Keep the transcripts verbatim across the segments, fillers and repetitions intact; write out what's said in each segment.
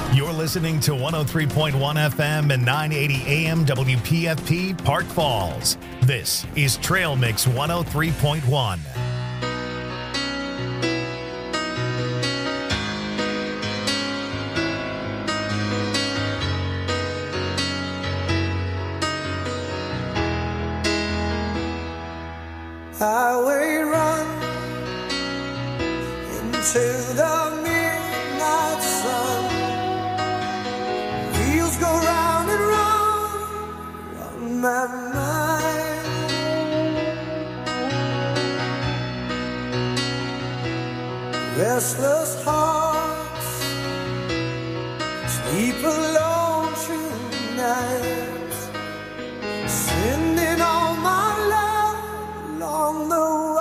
You're listening to one oh three point one F M and nine eighty A M W P F P Park Falls. This is Trail Mix one oh three point one. Highway run into the midnight sun. Wheels go round and round on my mind. Restless hearts sleep alone tonight, sending all my love along the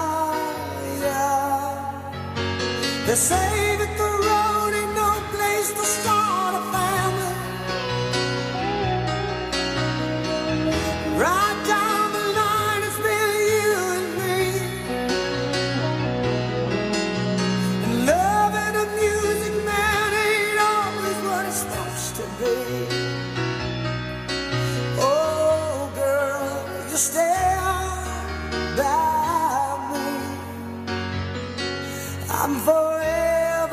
wire. They say that the road ain't no place to start a family. Right down the line, it's been you and me, and loving a music man ain't always what it's supposed to be. Oh girl, you stand by me, I'm forever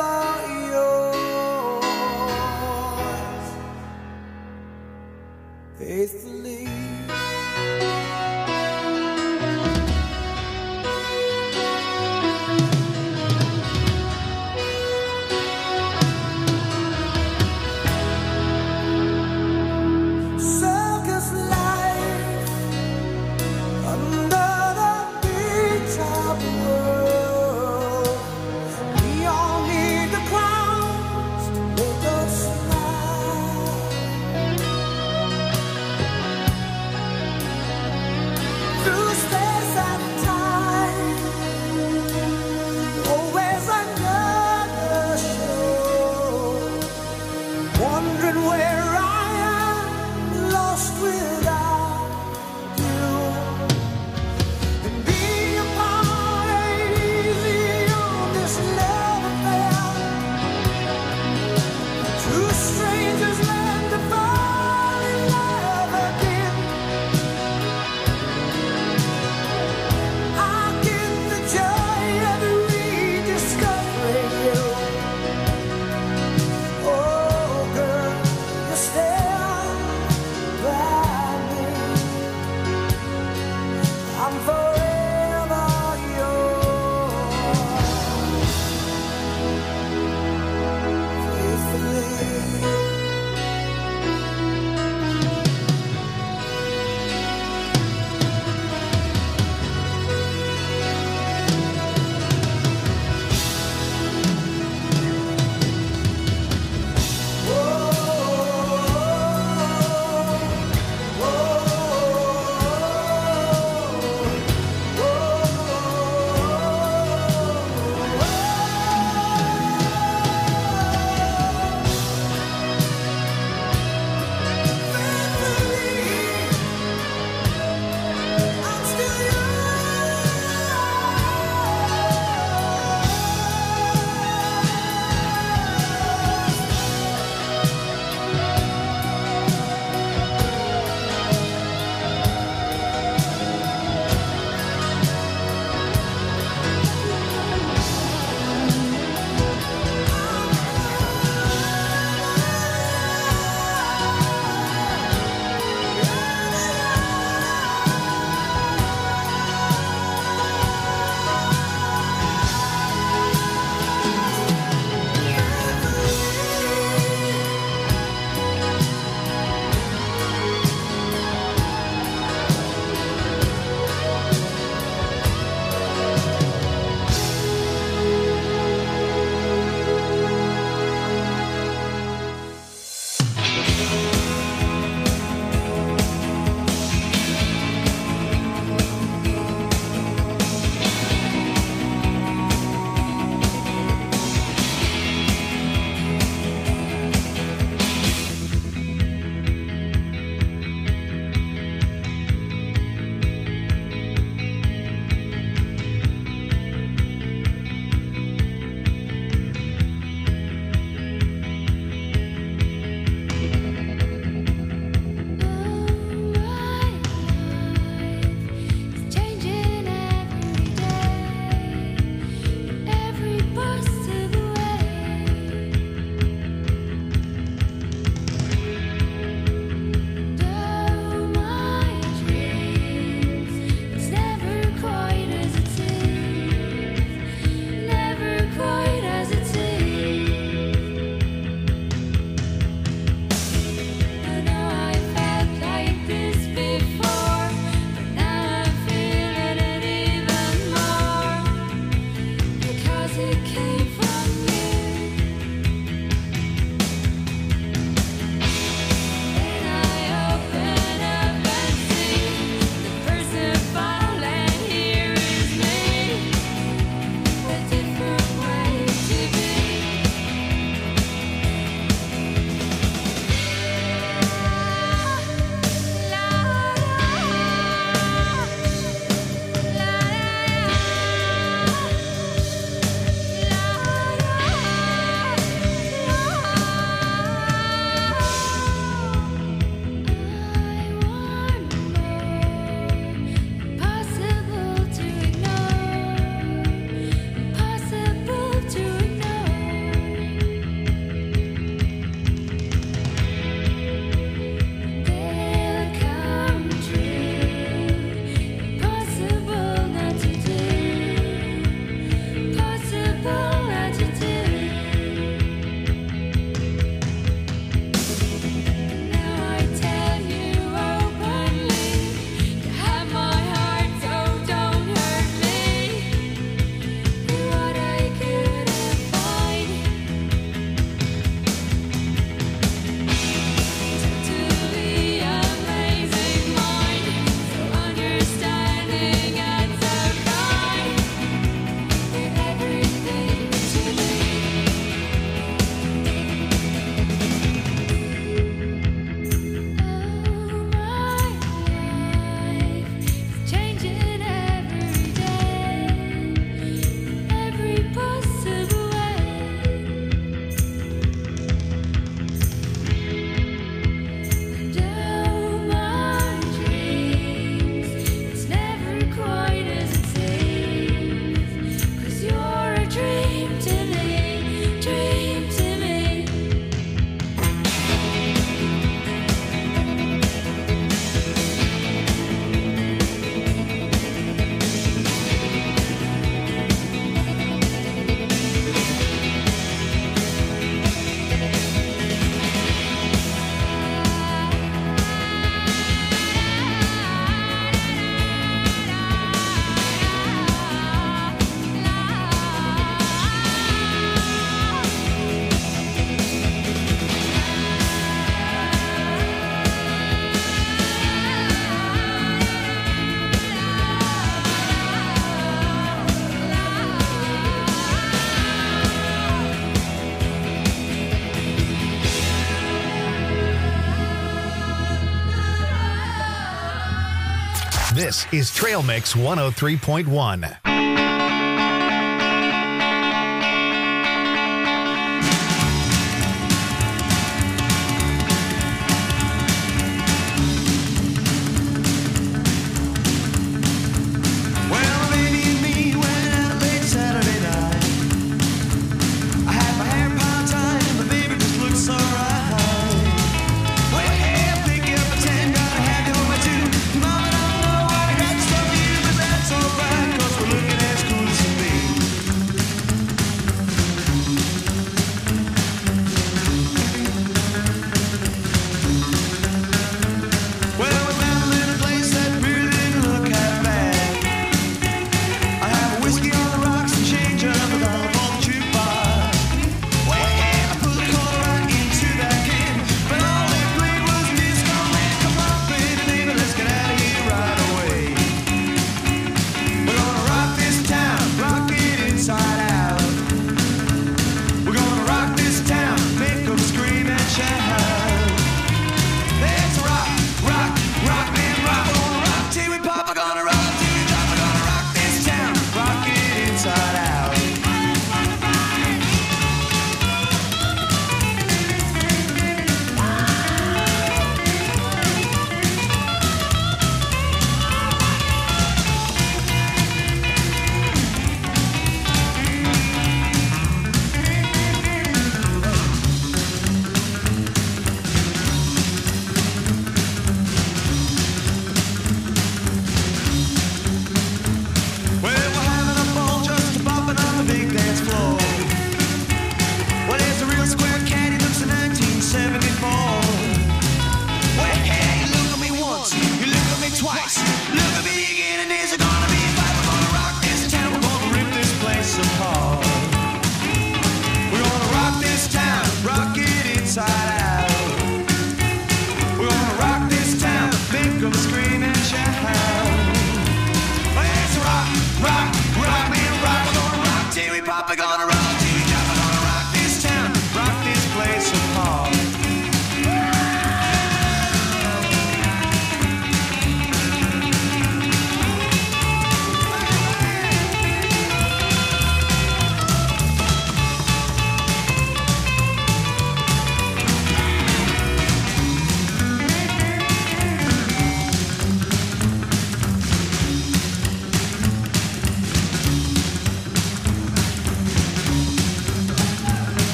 This is Trail Mix one oh three point one.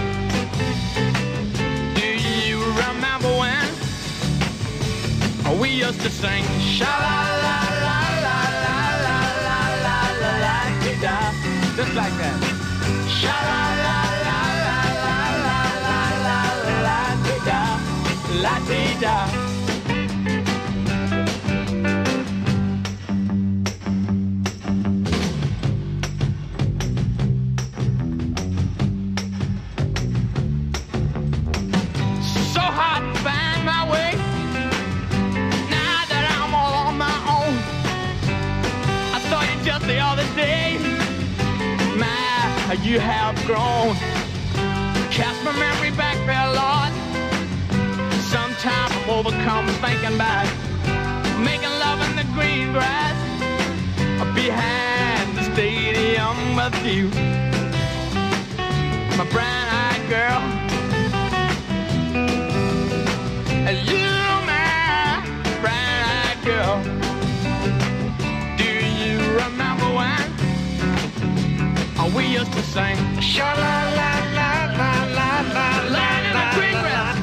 We used to sing sha la la la la la la la la la la da, just like that. Sha la la la la la la la la la da, la dee da. The other day, my, you have grown. Cast my memory back there, Lord. Sometimes I'm overcome thinking about making love in the green grass behind the stadium with you, my brown-eyed girl. You, my brown-eyed girl. Remember when we used to sing sha la la la la la la la in the green grass.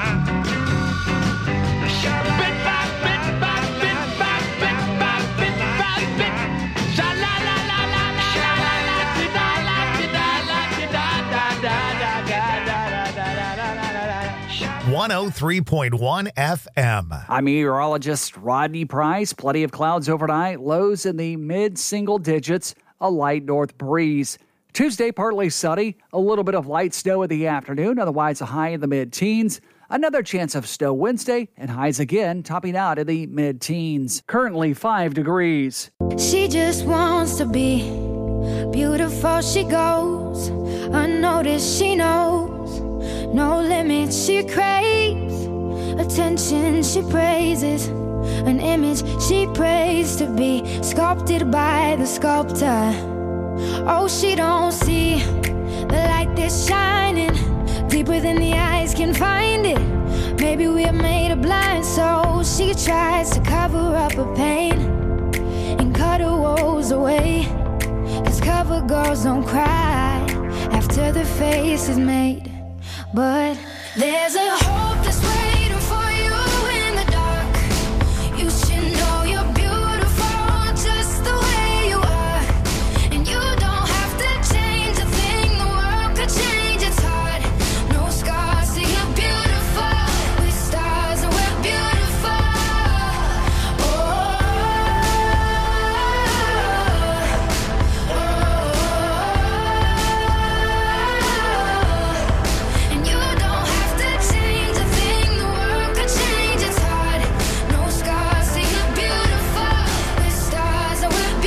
Bit by bit by bit by bit by bit by bit. Sha la la la la la la la da la da la da da da da da da. one oh three point one F M. I'm meteorologist Rodney Price. Plenty of clouds overnight. Lows in the mid-single digits. A light north breeze. Tuesday, partly sunny. A little bit of light snow in the afternoon. Otherwise, a high in the mid-teens. Another chance of snow Wednesday, and highs again topping out in the mid-teens. Currently five degrees. She just wants to be beautiful. She goes unnoticed. She knows no limits. She craves attention. She praises an image she prays to be sculpted by the sculptor. Oh, she don't see the light that's shining deeper than the eyes can find it. Maybe we're made of blind souls. She tries to cover up her pain and cut her woes away. Cause cover girls don't cry after the face is made. But there's a hope that's waiting for you in the dark. You should know you're beautiful just the way you are. And you don't have to change a thing. The world could change its heart. No scars, so you're beautiful. With stars and we're beautiful. Oh, oh, oh. And you don't have to change a thing. The world could change its heart. No scars, so you're beautiful. With stars and we're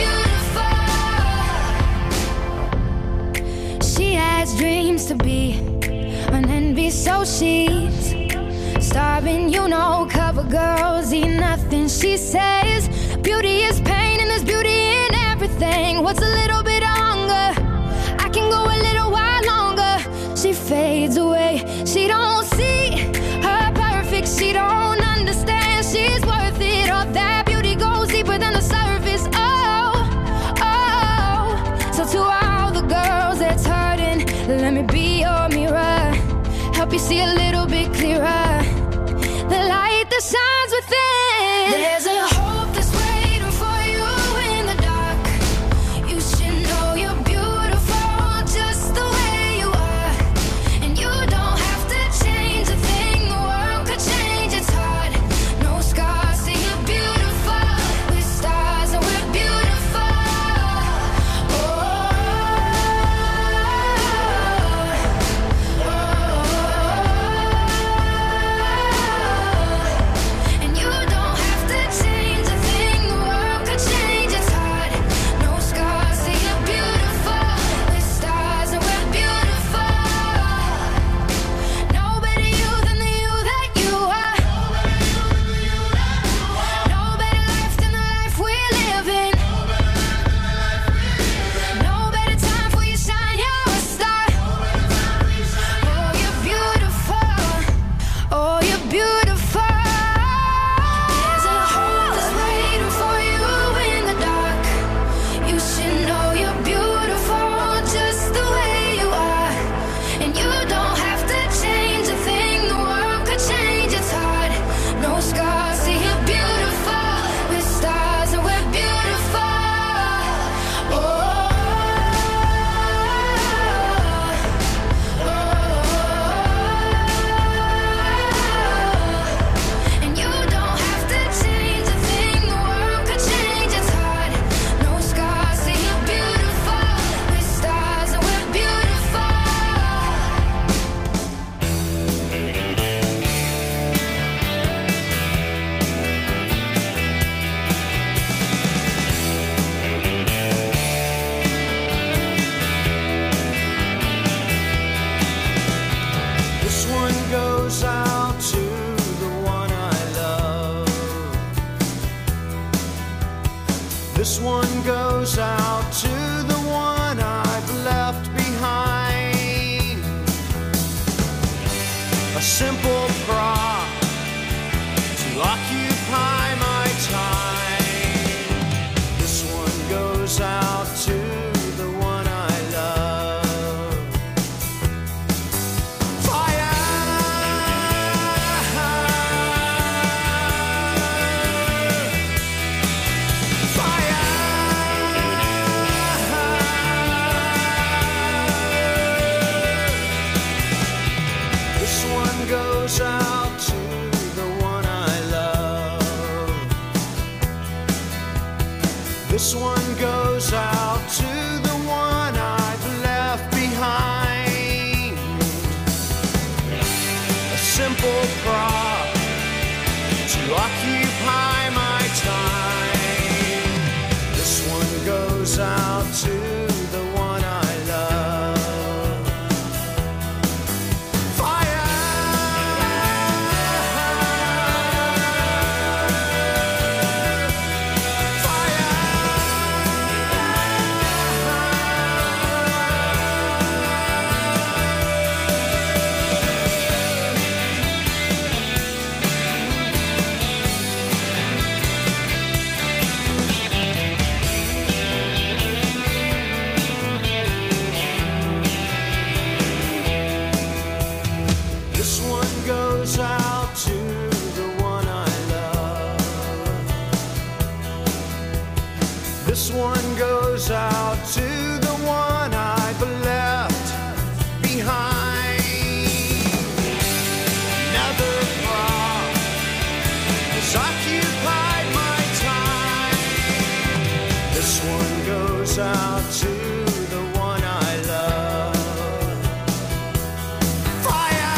beautiful. She has dreams to be an envy, so she's starving. You know, cover girls eat nothing. She says beauty is pain and there's beauty in everything. What's a little bit of hunger? I can go a little while longer. She fades away. She don't see her perfect. She don't understand she's worth it. All that beauty goes deeper than the surface. Oh, oh. So to all the girls that's hurting, let me be your mirror. Help you see a little bit clearer. The light that shines within. There's a hope that's waiting for you in the dark. You should know you're beautiful just the way you are. And you don't have to change a thing. The world could change its heart. No scars, so you're beautiful. With stars and we're beautiful. Oh, oh, oh. one goes out to the one I've left behind. A simple prop to occupy my time. This one goes out to the one I love. Fire! Fire! This one goes out to the one I love. This one goes out to the one I've left behind. A simple prop to occupy my time. This one goes out to the one I love. Fire! This one goes out to the one I love. This one goes out to the one I've left behind. Another prop has occupied my time. This one goes out to the one I love. Fire!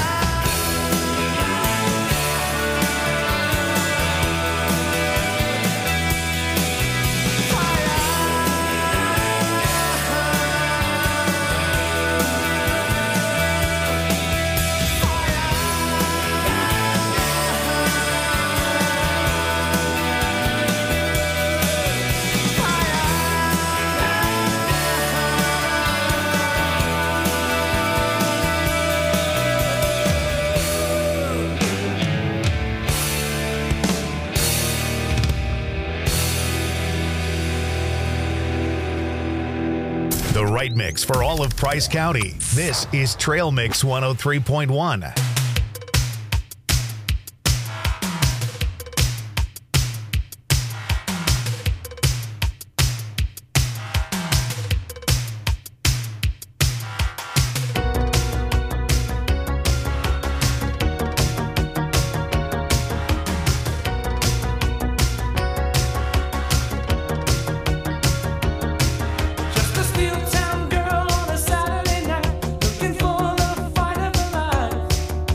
The right mix for all of Price County. This is Trail Mix one oh three point one. Just a steel town girl on a Saturday night, looking for the fight of her life.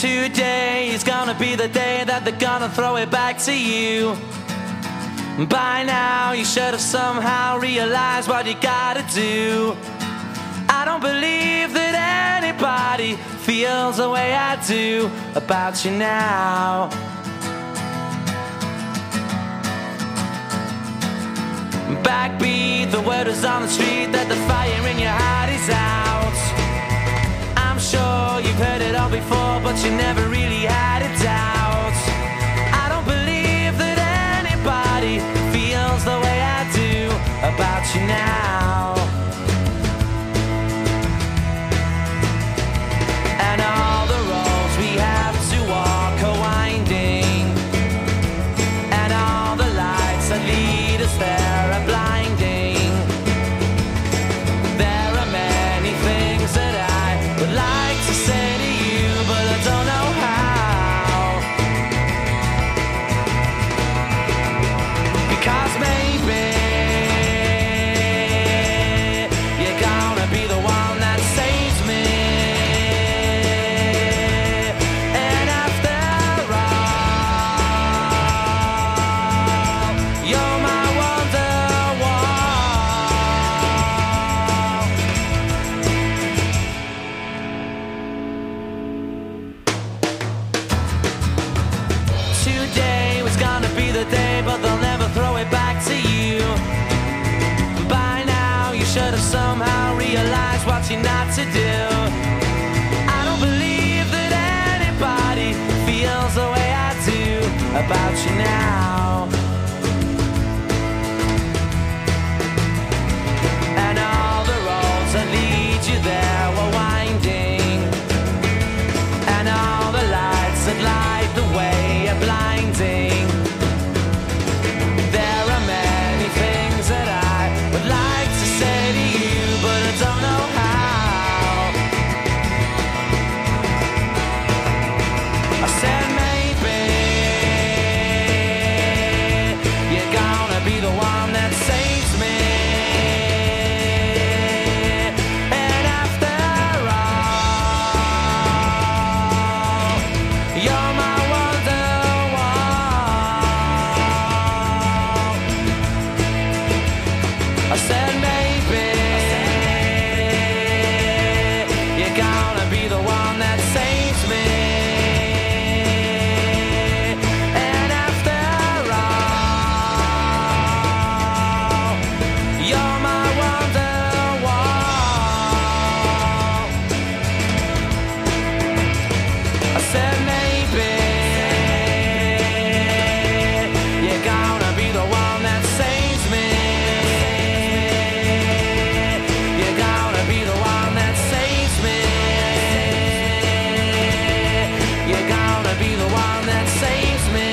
Today is gonna be the day that they're gonna throw it back to you. By now you should have somehow realized what you gotta do. I don't believe that anybody feels the way I do about you now. Backbeat, the word is on the street that the fire in your heart is out. I'm sure you've heard it all before, but you never really had a doubt. I don't believe that anybody feels the way I do about you now. And all the roads we have to walk are winding, and all the lights that lead us there are blinding. There are many things that I would like to say to you, but I don't know how. Because maybe you're gonna be the one that saves me. And after all, you're my Wonderwall. Today was gonna be the day, but they'll never throw it back to you. By now you should have somehow realized what you're not to do. I don't believe that anybody feels the way I do about you now. And all the roads that lead you there were winding, and all the lights that light the way are blinding. There are many things that I would like to say to you, but I don't know how. I said maybe you're gonna be the one that saves me. And after all, you're my Wonderwall. I said maybe you're gonna be the one that saves me. And after all, you're my Wonderwall. I said maybe you're gonna be the one that saves me. You're gonna be the one that saves me. You're gonna be the one that saves me.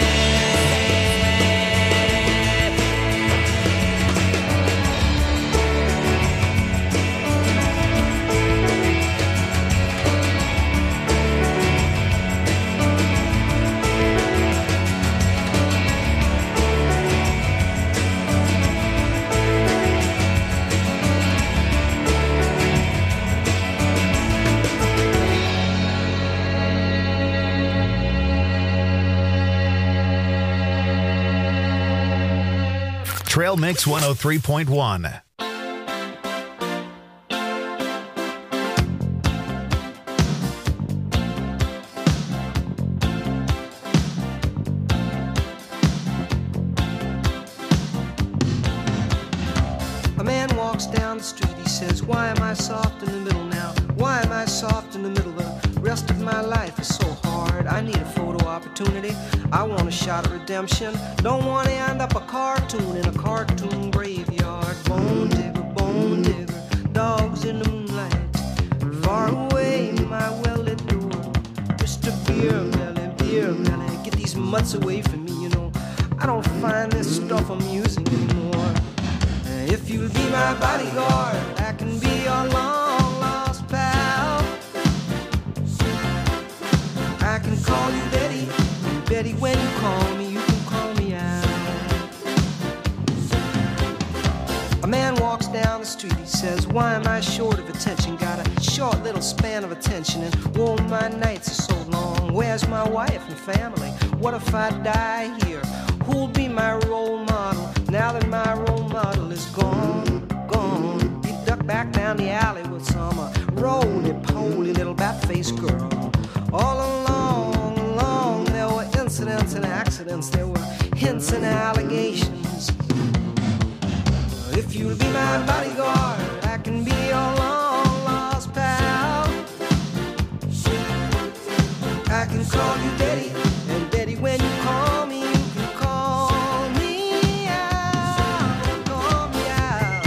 Trail Mix one oh three point one. A man walks down the street, he says, why am I soft in the middle now? Why am I soft in the middle? The rest of my life is so hard. I need a photo opportunity. I want a shot at redemption. Don't want to end up a cartoon in a cartoon graveyard. Bone digger, bone digger, dogs in the moonlight. Far away, my well-lit door. Mister Beer Melly, Beer Melly, get these mutts away from me, you know. I don't find this stuff amusing anymore. If you'll be my bodyguard, I can be your long-lost pal. I can call you Betty, and Betty, when you call me, you can call me out. A man walks down the street, he says, why am short of attention, got a short little span of attention, and whoa, my nights are so long. Where Where's my wife and family? What if I die here? Who'll be my role model now that my role model is gone, gone? He ducked back down the alley with some uh, roly-poly little bat-faced girl. All along, along, there were incidents and accidents. There were hints and allegations. If you'll be my bodyguard, I can be your long-lost pal. I can call you Daddy, and Daddy, when you call me, you can call me out, call me out.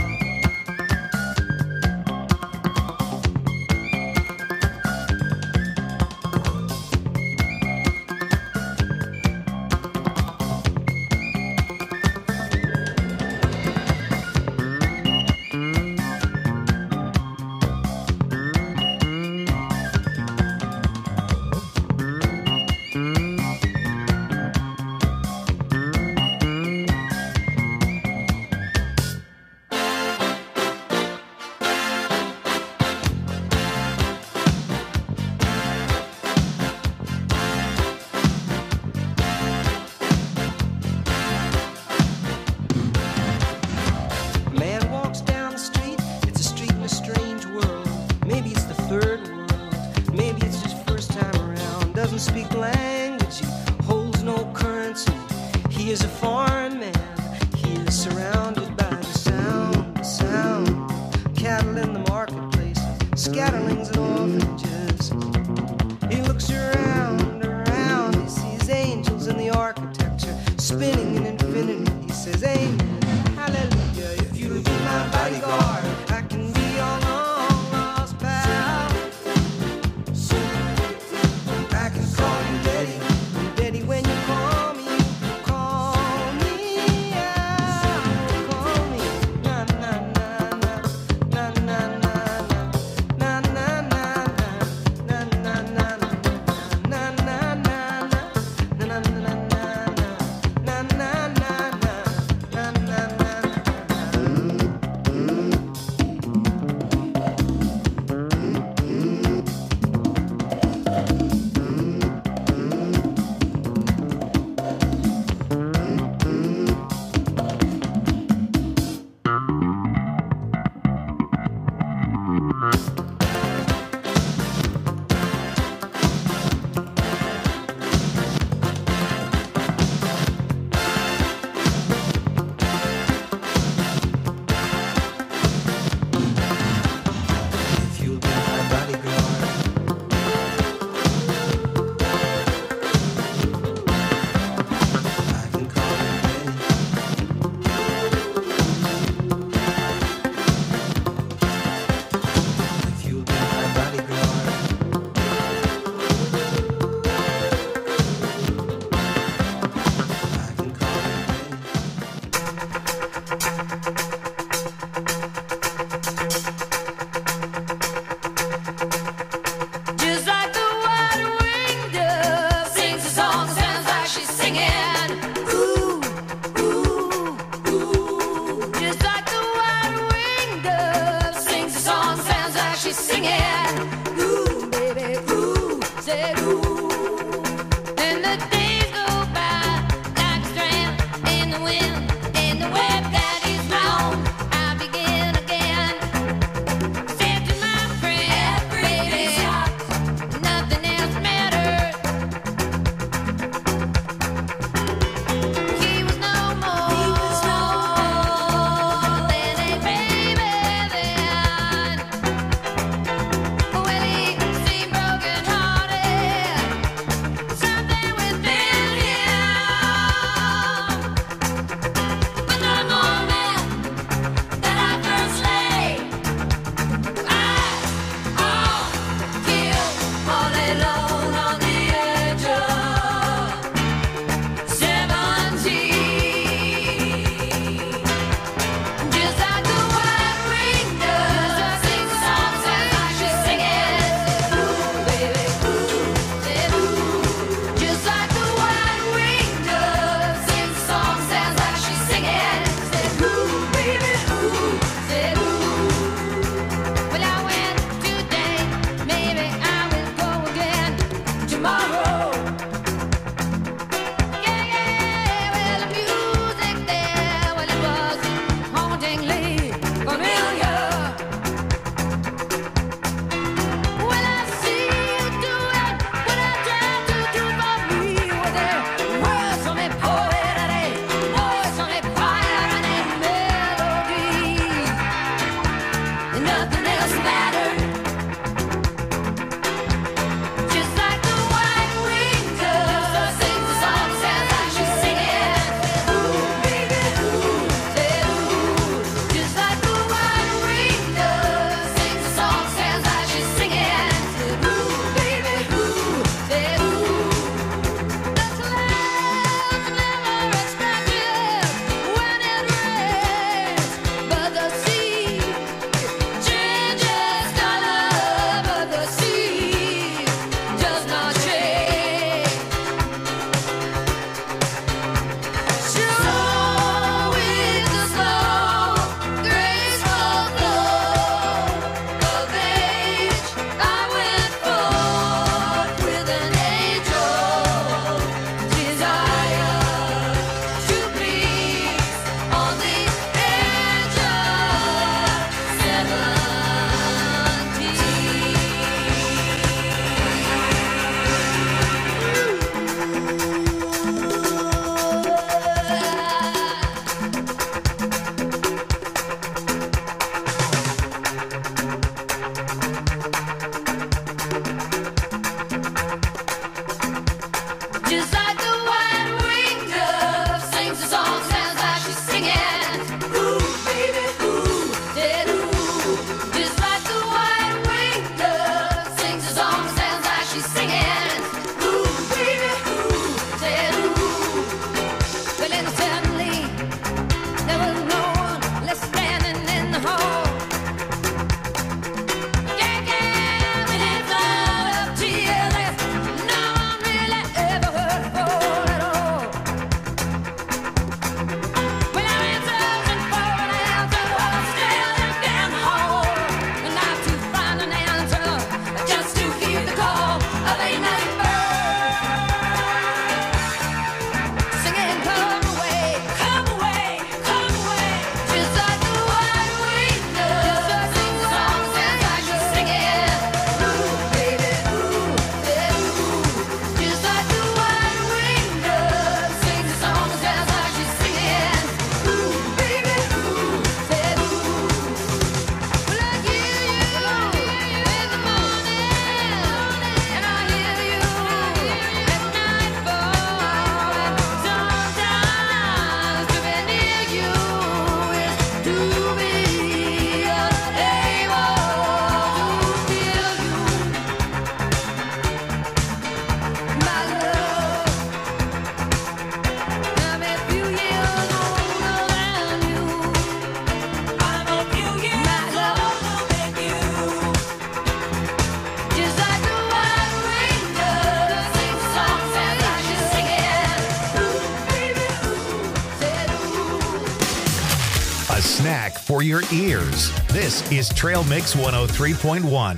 Na na track for your ears. This is Trail Mix one oh three point one.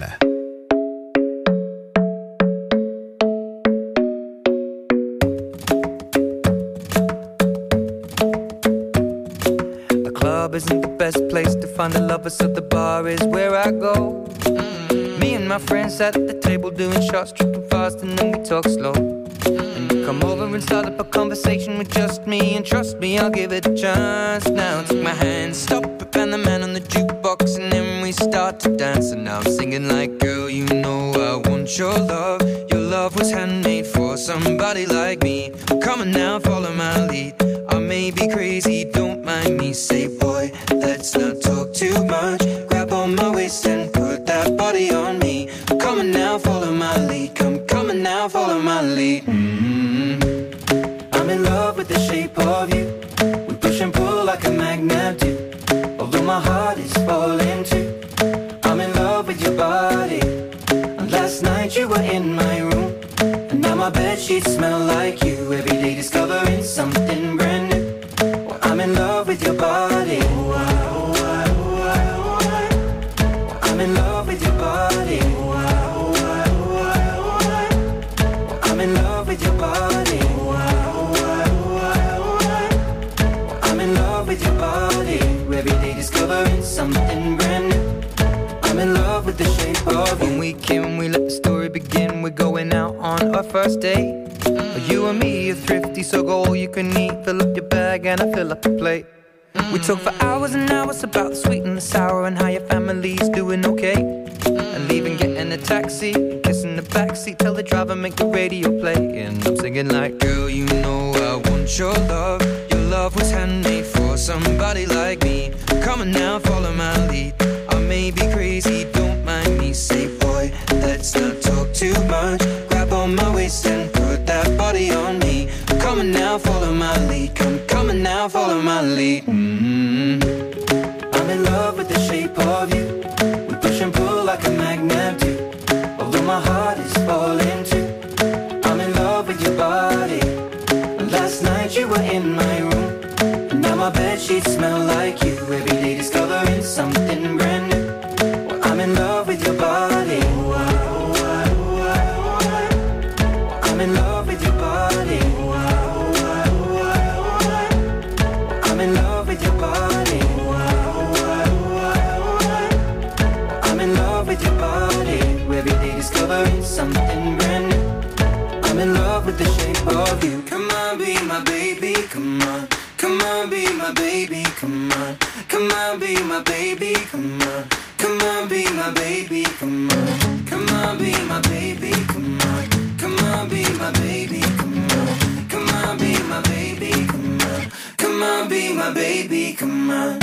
The club isn't the best place to find the lovers, so the bar is where I go. Mm-hmm. Me and my friends sat at the table doing shots, tripping fast, and then we talk slow. And you come over and start up a conversation with just me, and trust me, I'll give it a chance. Now take my hand, stop it, and the man on the jukebox, and then we start to dance. And now I'm singing like, girl, you know I want your love. Your love was handmade for somebody like me. Come on now, follow my lead. I may be crazy, don't mind me. Say, boy, let's not talk too much. Grab on my waist and put that body on me. Come on now, follow my lead. Come, come on now, follow my lead. Mm-hmm. I'm in love with the shape of you. We push and pull like a magnet do. Although my heart is falling too. I'm in love with your body. And last night you were in my room. And now my bedsheets smell like you. Every day discovering something brand new. Well, I'm in love with your body. Oh, I, oh, I, oh, I, oh, I. Well, I'm in love with your body. Oh, I, oh, I, oh, I, oh, I. Well, I'm in love with your body. Oh, I, oh, I, oh, I, oh, I. Well, I'm in love with your body. Every day discovering something brand new. I'm in love with the shape of you. When we came, we let the story begin. We're going out on our first date. Mm-hmm. You and me are thrifty, so go all you can eat. Fill up your bag and I fill up the plate. Mm-hmm. We talk for hours and hours about the sweet and the sour and how your family's doing okay. Mm-hmm. And leaving, getting a taxi, and kissing the backseat. Tell the driver make the radio play. And I'm singing like, girl, you know I want your love. Your love was handmade for somebody like me. Come on now, follow my lead. I may be crazy, don't mind me. Say, boy, let's not talk too much. Grab on my waist and put that body on me. Come on now, follow my lead. Come, come on now, follow my lead. Mm-hmm. I'm in love with the shape of you. We push and pull like a magnet do. Although my heart is falling too. I'm in love with your body. And last night you were in my room. And now my bedsheets smell like you. Every day discovering something brand new. Well, I'm in love with your body. Oh, I, oh, I, oh, I, oh, I. I'm in love with your body. Oh, I, oh, I, oh, I, oh, I. I'm in love with your body. Oh, I, oh, I, oh, I, oh, I. I'm in love with your body. Every day discovering something brand new. I'm in love with the shape of you. Come on, be my baby, come on. Come on, be my baby, come on. Come on, be my baby, come on. Come on, be my baby, come on. Come on, be my baby, come on. Come on, be my baby, come on. Come on, be my baby, come on. Come on, be my baby, come on.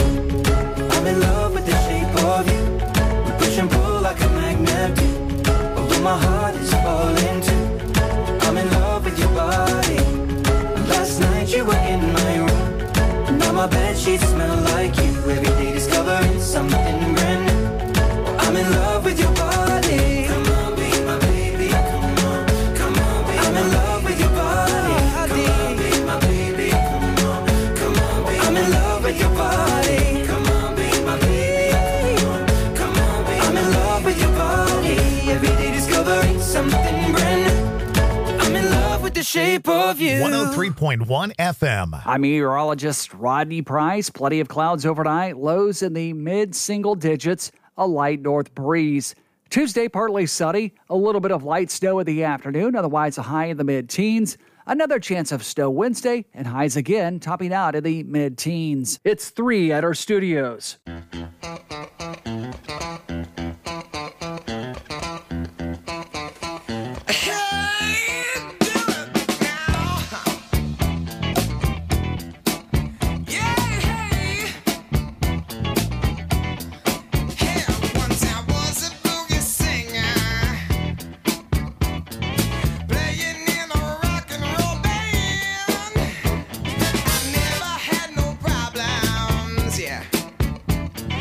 I'm in love with the shape of you. We push and pull like a magnet do. Although my heart is falling too. I'm in love with your body. Last night you were in my room. Now my bedsheets smell like you. Every day discovering something brand new. I'm in love with your body. Come on, be my baby. Come on, come on, be I'm in love with your body. Come on, be my baby. Come on, come on, be I'm in love with your body. Come on, be my baby. Come on, come on, be I'm in love with your body. Every day discovering something brand new. I'm in love with the shape of you. one oh three point one F M. I'm meteorologist Rodney Price. Plenty of clouds overnight, lows in the mid-single digits, a light north breeze. Tuesday, partly sunny, a little bit of light snow in the afternoon, otherwise a high in the mid-teens. Another chance of snow Wednesday, and highs again, topping out in the mid-teens. It's three at our studios. Yeah.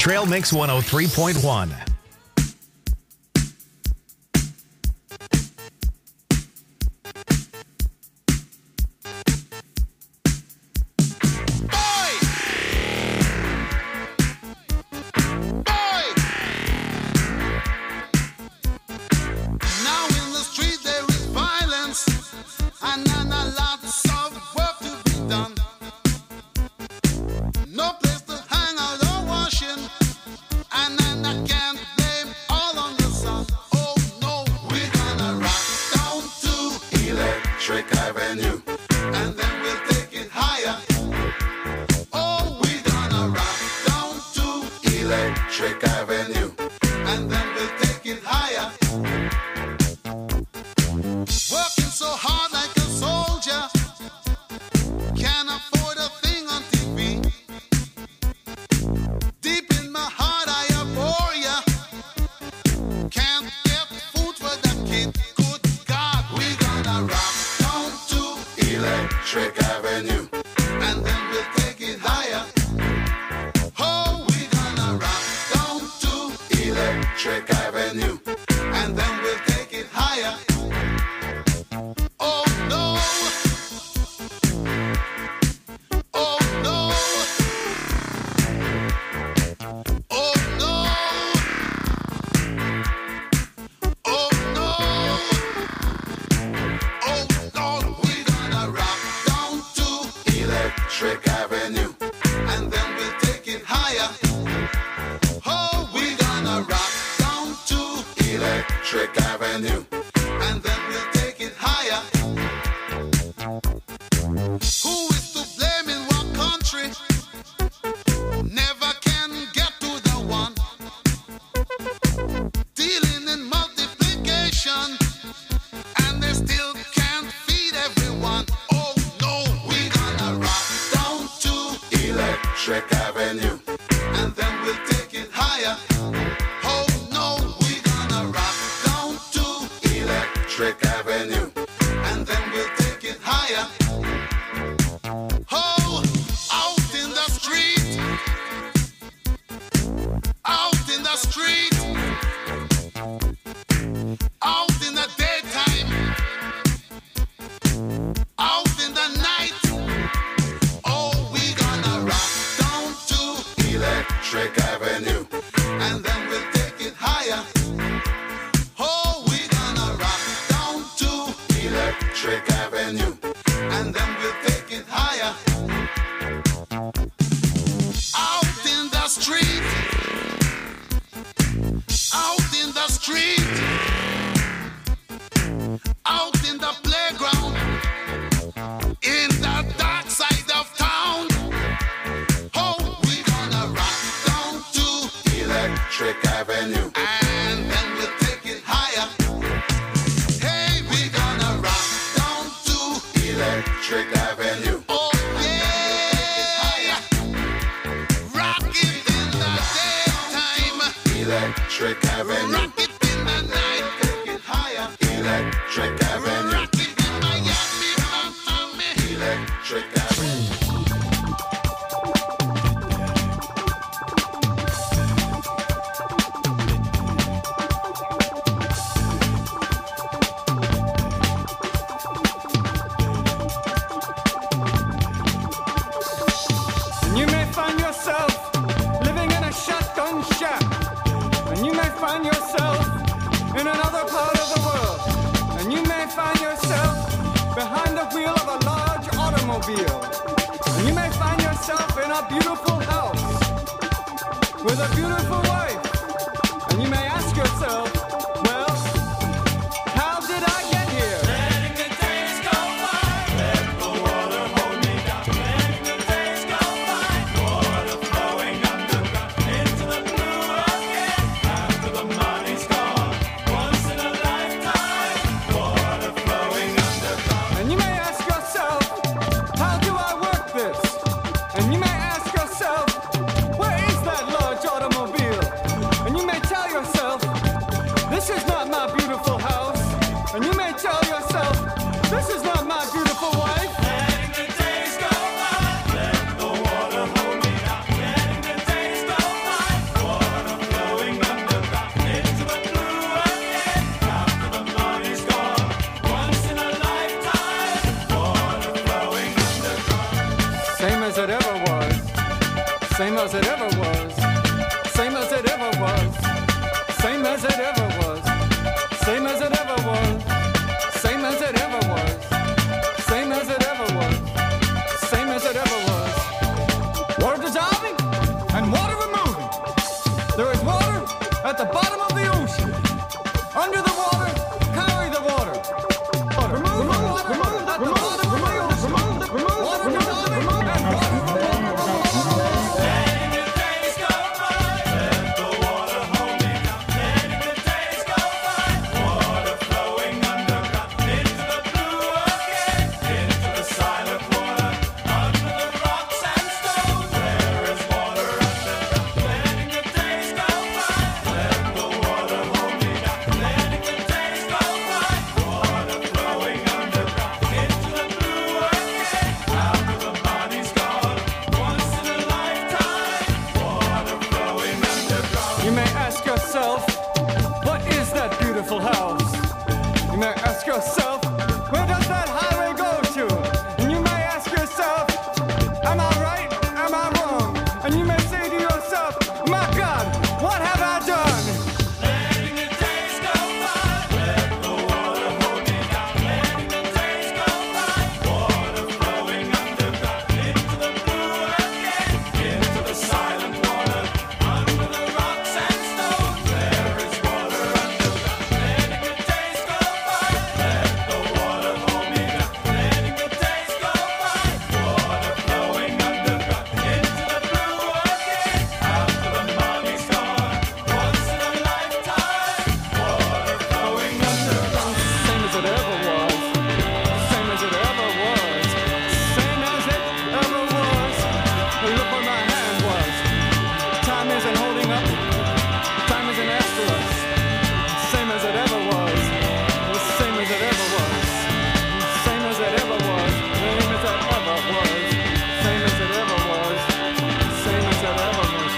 Trail Mix one oh three point one. Same as it ever was. Same as it ever was. Same as it ever was. Same as it ever was. Same as it ever was. Same as it ever was. Same as it ever was. Water dissolving and water removing. There is water at the bottom of the ocean. Under the water, carry the water. Water. Remove, remove, water remove, at remove, the bottom remove, of the ocean. Remove, remove, water dissolving and water removing. You may ask yourself, what is that beautiful house? You may ask yourself, where does that highway go to? And you may ask yourself, am I right? Am I wrong? And you may say to yourself, my God, what have I done? Letting the days go by, let the water hold me down. Letting the days go by, water flowing underground into the blue again, into the silent water, under the rocks and stones. There is water underground. Letting the days go by, let the water hold me down. Letting the days go by, water flowing underground into the blue again, after the money's gone. Once in a lifetime, water flowing underground. Same as it ever was. Same as it ever was. Same as it ever was. Look where my hand was. Time isn't holding up. Time isn't after us. Same as it ever was. Same as it ever was. Same as it ever was. Same as it ever was. Same as it ever was. Same as it ever was.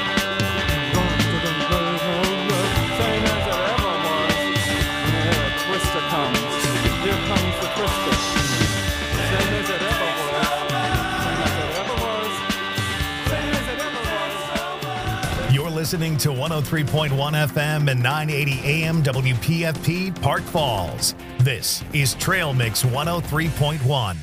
Same as it ever was. Here, Twister comes. Here comes the Twister. Same as it ever was. Same as it ever was. Same as it ever was. You're listening to one oh three point one F M and nine eighty A M W P F P Park Falls. This is Trail Mix one oh three point one.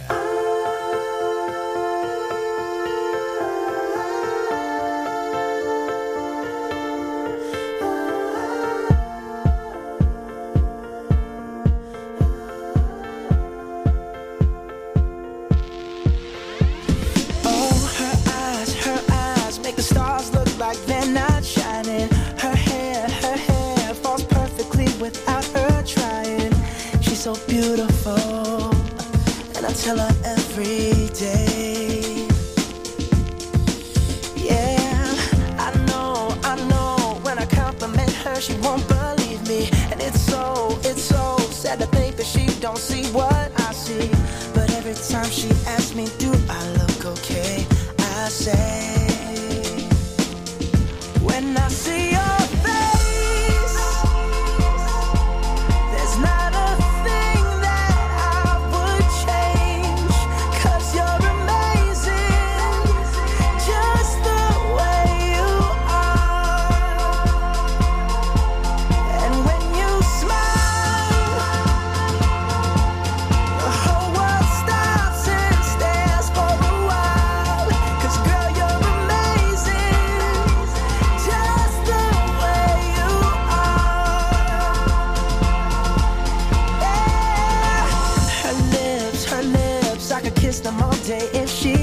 Oh, her eyes, her eyes make the stars look like they're not shining. Her hair, her hair falls perfectly without her trying. She's so beautiful, and I tell her every day. Yeah, I know, I know. When I compliment her, she won't believe me, and it's so, it's so sad to think that she don't see what I see. But every time she asks me, do I look okay? I say, when I see your face, there's not a thing that I would change. 'Cause you're amazing, just the way you are. And when you smile, the whole world stops and stares for a while. 'Cause girl, you're amazing, just the way you are. Yeah. Her lips, her lips, I could kiss them all day if she